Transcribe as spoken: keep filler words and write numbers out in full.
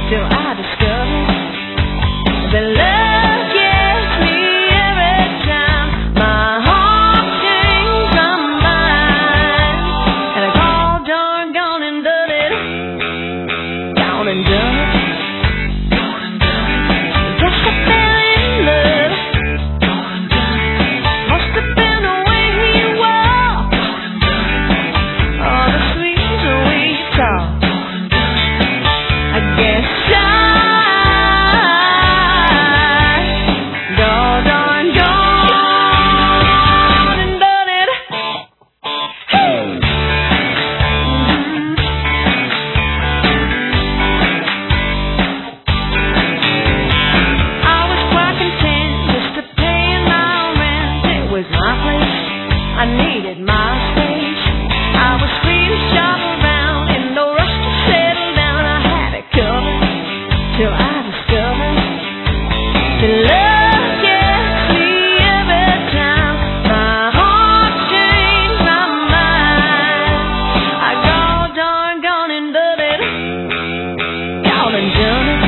till I discovered that love gets me every time my heart changes my mind, and I call darn gone and done it, gone and done it. Guess I fell in love. Must have been the way he walked, all the sweet way he talked. I guess I darn gone and done it. Hey. Mm-hmm. I was quite content just to pay my rent. It was my place. I needed my space. I was free to shop around in no rush to settle down. I had it covered till I discovered that love gets me every time my heart changed my mind. I go darn gone and done it, gone and done it.